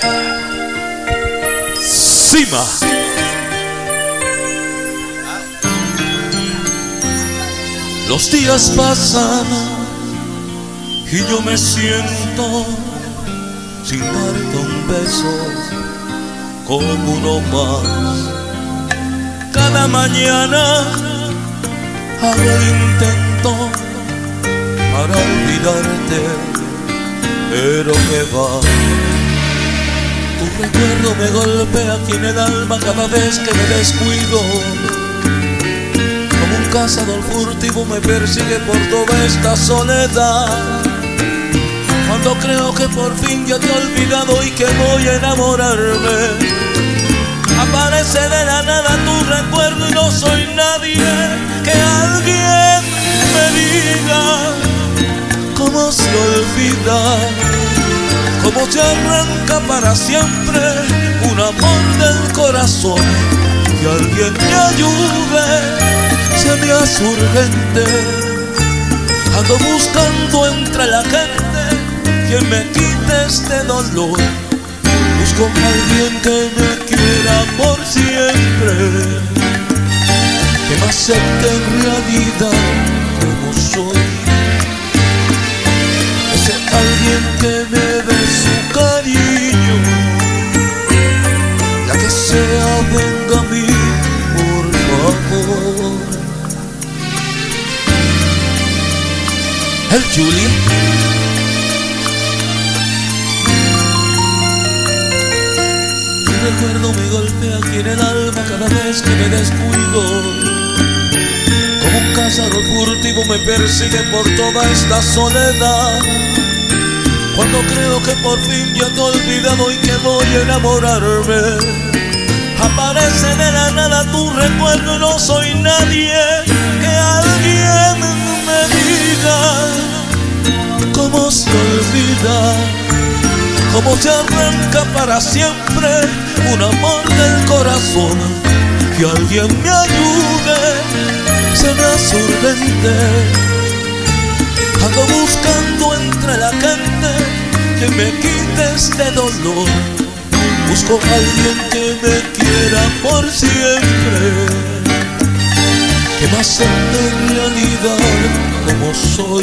Cima. Los días pasan y yo me siento sin darte un beso como uno más. Cada mañana hago el intento para olvidarte, pero que va. Tu recuerdo me golpea aquí en el alma cada vez que me descuido. Como un cazador furtivo me persigue por toda esta soledad. Cuando creo que por fin ya te he olvidado y que voy a enamorarme, aparece de la nada tu recuerdo y no soy nadie. Que alguien me diga cómo se olvida, cómo se arranca para siempre un amor del corazón. Que alguien me ayude, se me hace urgente. Ando buscando entre la gente quien me quite este dolor. Busco a alguien que me quiera por siempre, que me acepte en realidad como soy. Ese alguien que me dé su cariño, la que sea venga a mí, por favor. El Julie. Recuerdo me golpea aquí en el alma cada vez que me descuido. Como un cazador furtivo me persigue por toda esta soledad. Cuando creo que por fin ya te he olvidado y que voy a enamorarme, aparece de la nada tu recuerdo y no soy nadie. Que alguien me diga cómo se olvida, cómo se arranca para siempre un amor del corazón. Que alguien me ayude, se me hace urgente. Ando buscando entre la gente que me quite este dolor. Busco a alguien que me quiera por siempre, que me acepte en realidad como soy.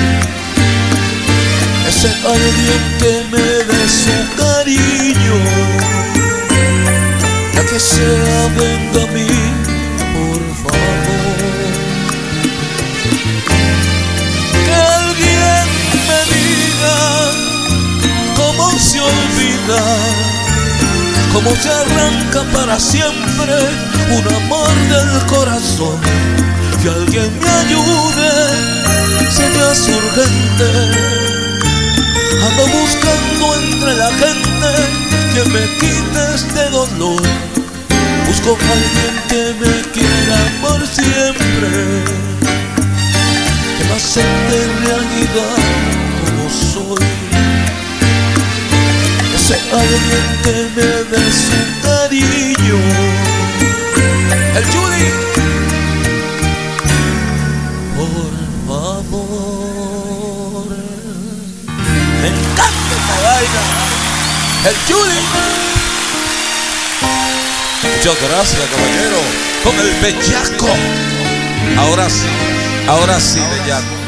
Ese alguien que me dé su cariño, la que sea venga a mí, por favor. Que alguien me diga cómo se olvida, cómo se arranca para siempre un amor del corazón. Que alguien me ayude, se me hace urgente. Ando buscando entre la gente que me quite este dolor. Busco a alguien que me quiera por siempre, que me acepte en realidad como soy. Ese alguien que me dé su cariño. El Judy. Por favor. Me encanta esta vaina. El Judy. Muchas gracias, caballero. Con el bellaco. Ahora sí, bellaco.